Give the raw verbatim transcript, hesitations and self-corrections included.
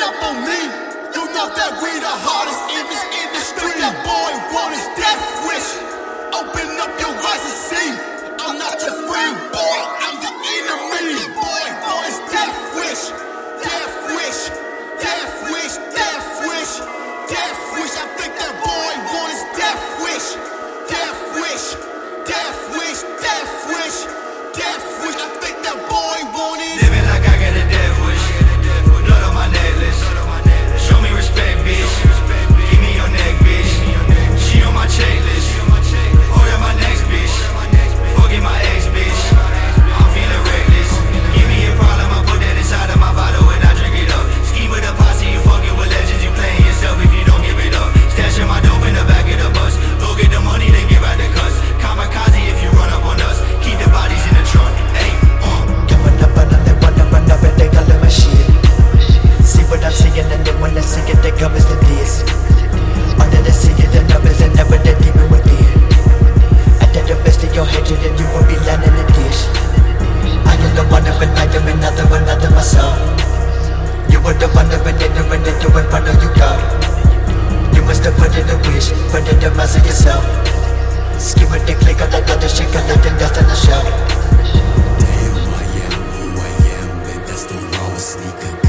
up on me. You know that we the hardest in this industry. That boy want his death wish. Open up your eyes and see. I'm not your friend, boy. I'm the enemy. That boy want his death wish. Death wish. Death wish. Death wish. Death wish. I think that boy want his death wish. Death wish. Death wish. Death wish. Death wish. I think that boy want it. Living like I got a death wish. Blood on my necklace. Show me respect, bitch. Give me your neck, bitch. She on my checklist. Oh, you're my next bitch. Forget my ex, bitch. I'm feeling reckless. Give me a problem, I put that inside of my bottle and I drink it up. Ski with a posse, you fucking with legends. You playing yourself if you don't give it up. Stashing my dope in the back of the bus. Go get the money, then give out the cuss. Kamikaze if you run up on us. Keep the bodies in the trunk. Hey, uh. Coming up and they wanna run up and they calling my shit. See what I'm saying and they wanna see it, they come as the this. Under the sea of the numbers and never the demon within. Under the best of your head and you will be landing in this. I am the one of I am another, another myself. You were the one of an ignorant and you ain't front of you go. You must have put in a wish, put in the mass of yourself. Ski with the click on that other shit, cause let them dust on the shelf. Damn, I am who I am, and that's the raw sneaker.